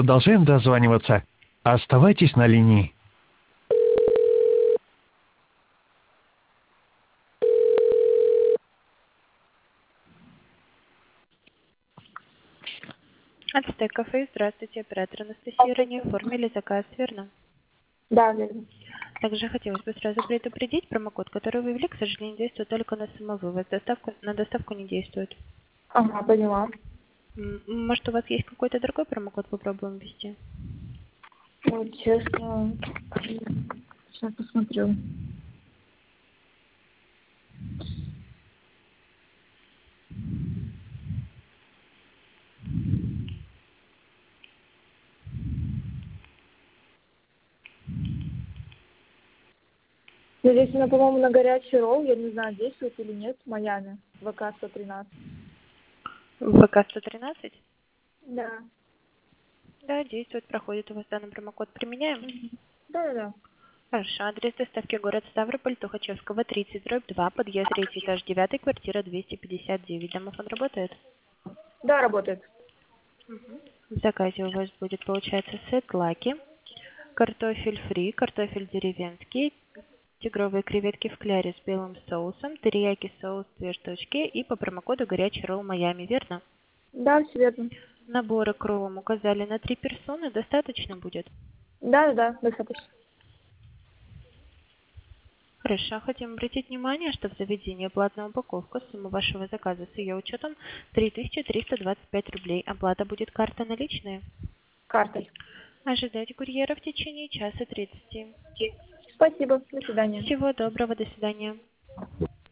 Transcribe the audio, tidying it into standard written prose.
Продолжаем дозваниваться. Оставайтесь на линии. Ацтек кафе, здравствуйте, оператор Анастасия. Ранее оформили заказ, верно? Да, верно. Также хотелось бы сразу предупредить, промокод, который вы ввели, к сожалению, действует только на самовывоз. На доставку не действует. Ага, поняла. Может, у вас есть какой-то другой промокод, попробуем ввести? Ну, честно, сейчас посмотрю. Ну, здесь, по-моему, на горячий ролл, я не знаю, действует или нет, в Майами, ВК-113. ВК-113? Да. Да, действует, проходит у вас данный промокод. Применяем? Да-да-да. Хорошо. Адрес доставки город Ставрополь, Тухачевского, 30/2, подъезд 3 этаж 9, квартира 259. Домофон работает? Да, работает. В заказе у вас будет, получается, сет лаки, картофель фри, картофель деревенский, тигровые креветки в кляре с белым соусом, терияки соус 2 штучки и по промокоду горячий ролл Майами, верно? Да, все верно. Наборы к роллам указали на 3 персоны, достаточно будет? Да-да-да, достаточно. Хорошо. Хотим обратить внимание, что в заведении платная упаковка, сумма вашего заказа с ее учетом 3325 рублей. Оплата будет карта наличные. Картой. Ожидайте курьера в течение часа 30. Спасибо, до свидания. Всего доброго, до свидания.